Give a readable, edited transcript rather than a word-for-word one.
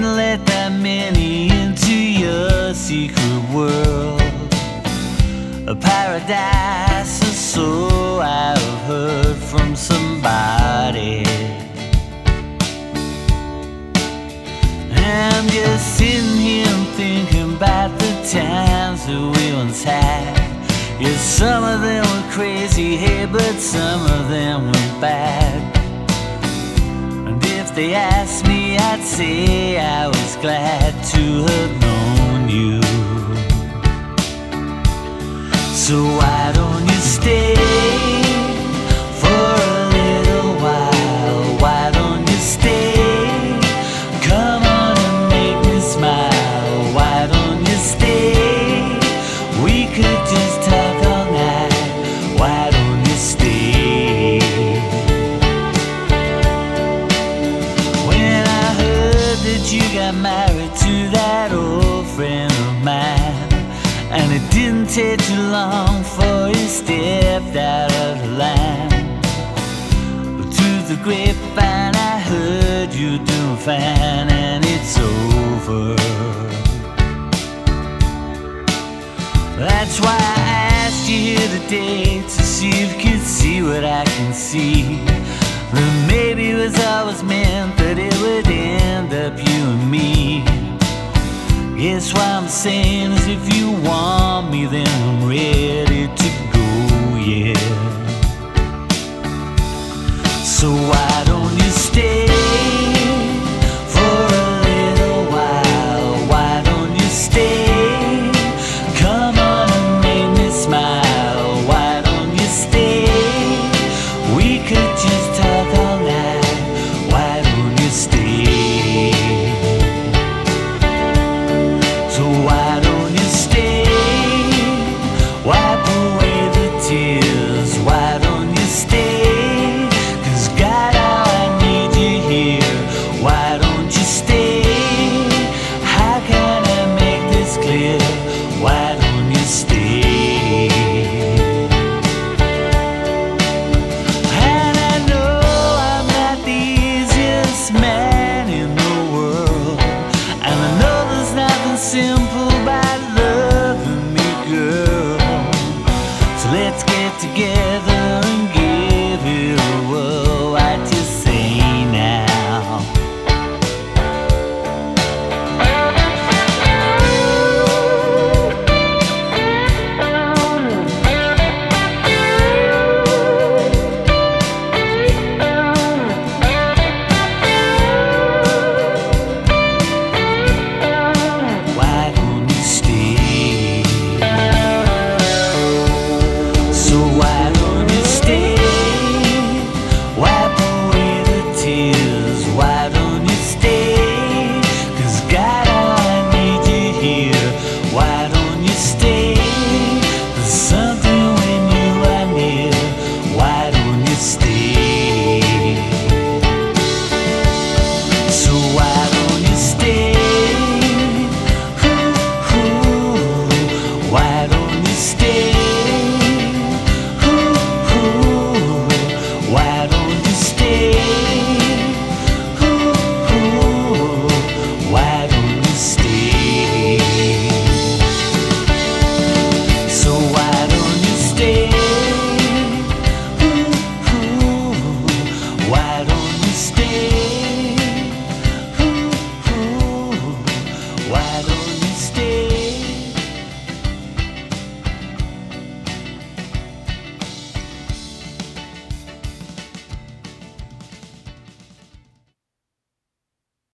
didn't let that many into your secret world. A paradise, or so I've heard from somebody. I'm just sitting here and thinking about the times that we once had. Yes, some of them were crazy, hey, but some of them were bad. And if they asked me, I'd say I was glad to have known you. So why don't you stay for a little while? Why don't you stay? Come on and make me smile. Why don't you stay? We could just talk all night. Why don't you stay? When I heard that you got married to that old friend of mine, and it didn't take too long for you stepped out of the line. But through the grapevine I heard you doing fine, and it's over. That's why I asked you here today, to see if you could see what I can see. That maybe it was always meant that it would end up you and me. Guess what I'm saying is, if you want me, then I'm ready